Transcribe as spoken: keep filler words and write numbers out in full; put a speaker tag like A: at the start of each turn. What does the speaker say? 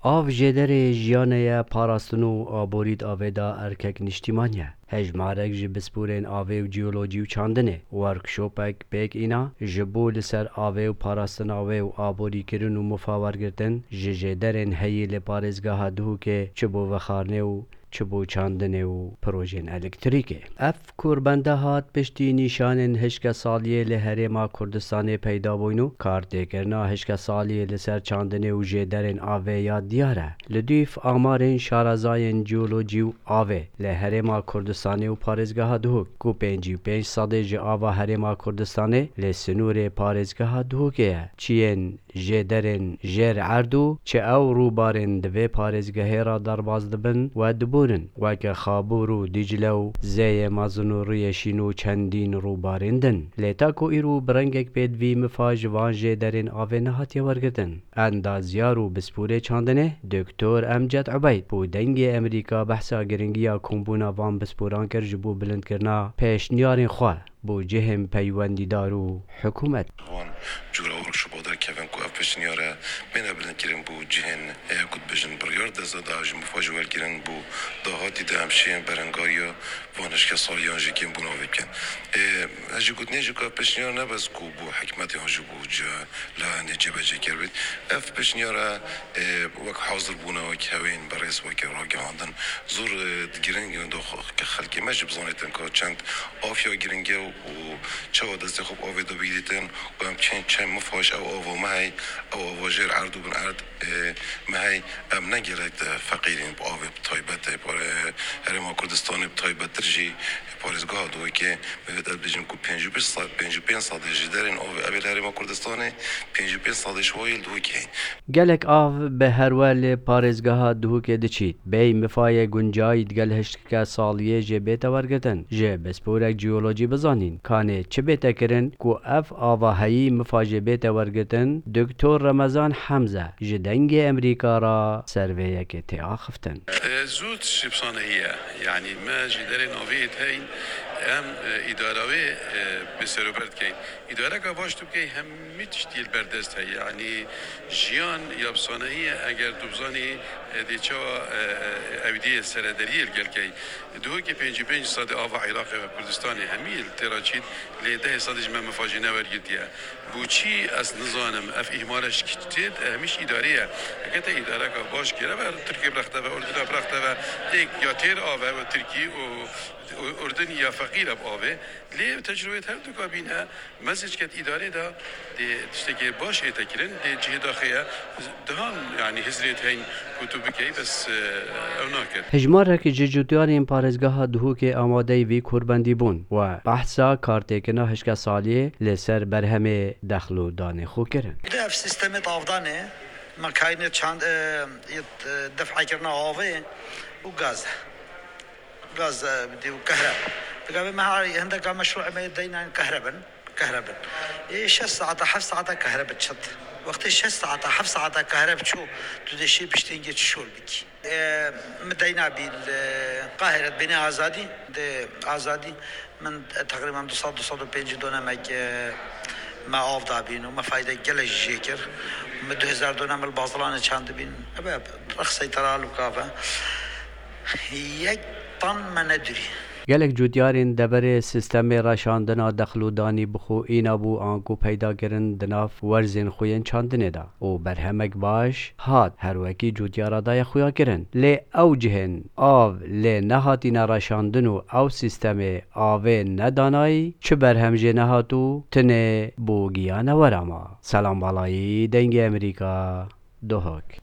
A: آف جدر جیانه پاراستنو آبورید آویدا ارکک نشتیمانیه. هجمارک جبسپورین آوی و جیولوژی و چاندنه. ورکشوپک بیک اینا جبو لسر آوی و پاراستن آوی و آبوری کرن و مفاور گرتن ججدرین هی لپارزگاه دهو که چبو وخارنه و چبو چاندنه و پروژین الکتریکه. اف کوربنده هات پشتی نشانن هشک سالیه لحرما کردستان پیدا بوینو کارته کرنا هشک سالیه لسر چاندنه و جدرین آوه یاد دیاره. لدیف آمارین شارزاین جیولوژی و آوه لحرما کردستان و پارزگاه دهو کو پنجی پنج ساده ج آوه حرما کردستان لسنور پارزگاه دهو که چین جدرین جر عردو چه او روبارن دوی پارزگاه را درباز دبن و دبو وکه خابور و دیجله و زی مازن و ریشین و چندین رو بارندن لیتا کو ایرو برنگک پید وی مفاج وانجه درین آوه نهات یورگدن اندازیار و بسپوره چاندنه دکتور امجد عبید بو دنگ امریکا بحثا گرنگیا کمبونا وان بسپوران کر جبو بلند کرنا پیش نیارین خواه بو جهم پیوندی دارو حکومت
B: وان جورا ورش بودر کفن کو افش نیاره من بلند کرن بو جهن کد بجن بریار دزد داج مفاجوال کرن بو دهاتی دامشین برنگاریا وانش که سالیان جکیم بو نوی کن اجی کد نیجی که افش نیاره نبز کو بو حکمت هاجو بو جا لا نجیب جکر بید افش نیاره وک حاضر بونا وک هوین برئیس وک راگه هاندن زور گرنگ دو که خلقی مجب زانیتن که چند آفیا گرنگه و چه دست خوب آوی دو بیدیتن و هم چند چند مفاش او آوا مهی او آوا جر عرض و بن عرض مهی ام نگرد فقیرین با آوی بطایبت باره هرما کردستان بطایبت ترجی پارزگاه دوی که میوید بجیم که پنجو پیش سال پنجو پین ساده جدارین آوی اویل هرما کردستان پنجو پین ساده شوایل دوی که
A: گلک آف به هر ول پارزگاه دو که دچید بی مفای گنجاید گل هشت که سالیه جبهت ورگتن جب بسپورک جیولوژی بزانین کانه چه بتکرن کو اف آواهی مفاجه بیت ورگتن دکتر رمضان حمزه جدنگ امریکا را سرویه که تیاخفتن
C: زود شبصانه هي يعني ما جدارين اوفيت هاي ام اداروي بسروبرت كاين اداره كواش تو كاي هم متشتيل بردست هي يعني جيان يابصانه هي اگر دوبزاني دي چا اودي سردري الگل كاي دو كي پنج پنج سال آوا عراق و کردستان همیل تراچید لیده سادش من مفاجینه ورگیدیه بوچی از نظامم اف اهمالش کتید همیش اداریه اگه تا اداره که باش کرده و ترکیه برخته و اردن برخته و یک یا تیر آوه و ترکیه و اردن یا فقیر اب آوه لی تجربه هر دو کابینه مسیج کت اداره دا دی تشتکی باش ایتکرین دی جهد آخیه دهان یعنی هزریت هین کتوبی که بس اوناکر
A: هجماره که ججوتیارین پارزگاه دهو که آماده وی کربندی بون و بحثا کارتکنا هشک سالیه لسر برهمه دخلو دانه خو کرن
D: ده اف سیستم تافدانه مکاینه چند دفع کرنا آوه و گاز گاز بدي وكهرباء تقابل معي عندك مشروع ما يدينا كهرباء كهرباء ايش الساعه حف ساعه كهرباء تشط وقت ايش الساعه حف ساعه كهرباء شو تدي شيء باش تنجي تشول بك مدينا بالقاهره بناء ازادي ازادي من تقريبا دوصد دوصد وخمسين دونم ما آف دابين وما فايدة جلش جيكر من دو هزار دونم البازلان چند بين ابا رخصي ترال وكافه یک طن ما ندري
A: گلک جودیارین دبر سیستم راشاندنا دخلو دانی بخو اینا بو آنکو پیدا کرن دناف ورزین خوین چاندنه دا او برهمک باش هات هر وکی جودیارا دای خویا کرن لی او جهن آو لی نهاتینا راشاندنو او سیستم آوه ندانایی چه برهم جه نهاتو تنه بو گیانه ورما سلام بالایی دنگ امریکا دوهک